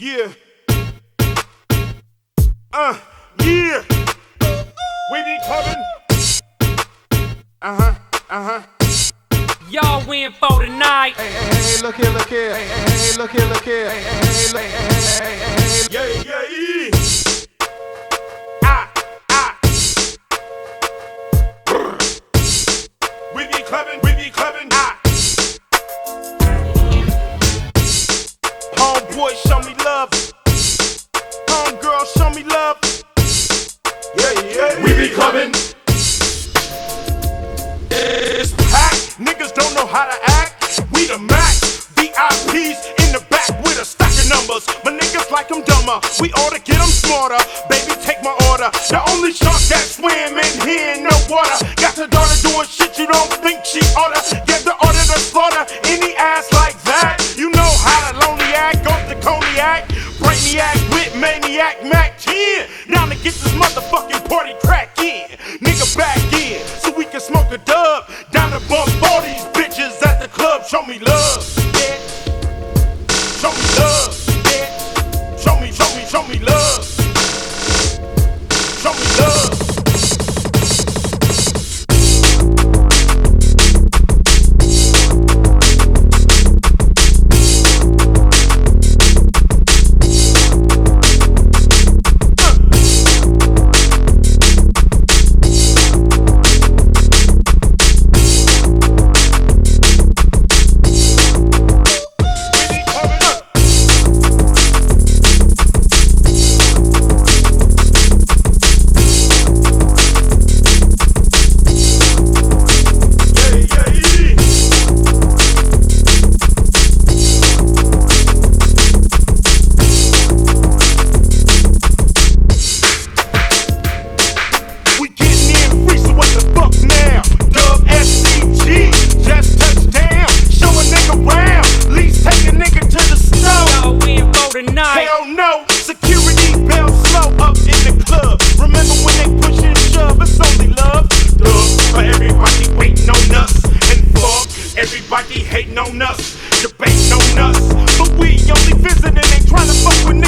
Yeah. Yeah. We be coming. Y'all win for tonight. Hey, look here, look here. Hey, look here, look here. Hey, look, hey. Yeah. We be clubbing. Homeboy, show me love. Homegirl, show me love. Yeah. We be clubbing. It's packed. Niggas don't know how to act. We the max. VIPs in the back with a stack of numbers. My niggas like them dumber. We oughta get them smarter. Baby, take my order. The only shark that swim in here in the water. Got your daughter doing shit you don't think she oughta. Get the order to slaughter any ass like that. You know how the lonely act goes to cognac. Brainiac with maniac Mac 10. Now to get this motherfucking party crack in. Nigga back in so we can smoke a dub. Down to bump all these bitches at the club. Show me love. Yeah. Show me love. Yeah. Show me love. Show me love. Hell no, security bell slow up in the club. Remember when they push and shove, it's only love. For everybody waiting on us. And fuck everybody hating on us. Debating on us. But we only visiting, ain't trying to fuck with